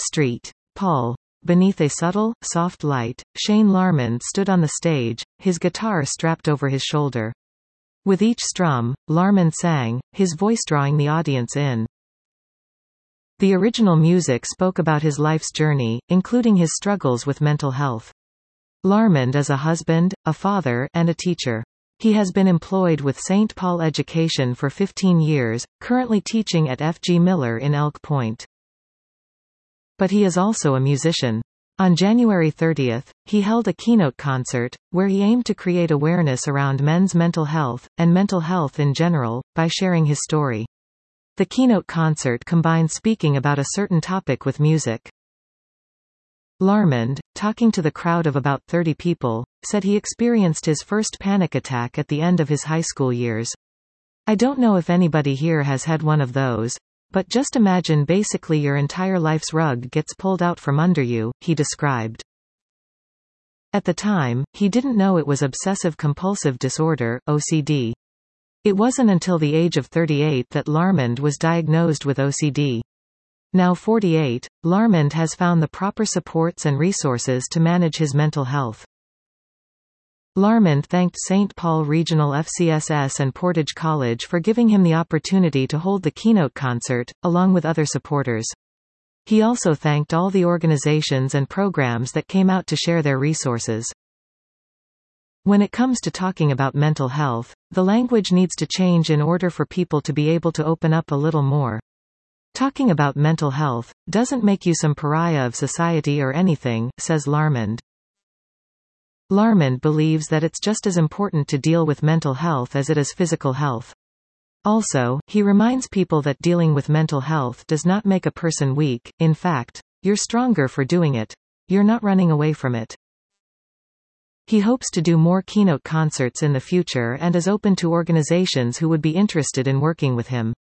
Street. Paul. Beneath a subtle, soft light, Shane Larmond stood on the stage, his guitar strapped over his shoulder. With each strum, Larmond sang, his voice drawing the audience in. The original music spoke about his life's journey, including his struggles with mental health. Larmond is a husband, a father, and a teacher. He has been employed with St. Paul Education for 15 years, currently teaching at F. G. Miller in Elk Point. But he is also a musician. On January 30, he held a keynote concert, where he aimed to create awareness around men's mental health, and mental health in general, by sharing his story. The keynote concert combined speaking about a certain topic with music. Larmond, talking to the crowd of about 30 people, said he experienced his first panic attack at the end of his high school years. "I don't know if anybody here has had one of those. But just imagine basically your entire life's rug gets pulled out from under you," he described. At the time, he didn't know it was obsessive-compulsive disorder, OCD. It wasn't until the age of 38 that Larmond was diagnosed with OCD. Now 48, Larmond has found the proper supports and resources to manage his mental health. Larmond thanked St. Paul Regional FCSS and Portage College for giving him the opportunity to hold the keynote concert, along with other supporters. He also thanked all the organizations and programs that came out to share their resources. When it comes to talking about mental health, the language needs to change in order for people to be able to open up a little more. Talking about mental health doesn't make you some pariah of society or anything, says Larmond. Larmond believes that it's just as important to deal with mental health as it is physical health. Also, he reminds people that dealing with mental health does not make a person weak. In fact, you're stronger for doing it. You're not running away from it. He hopes to do more keynote concerts in the future and is open to organizations who would be interested in working with him.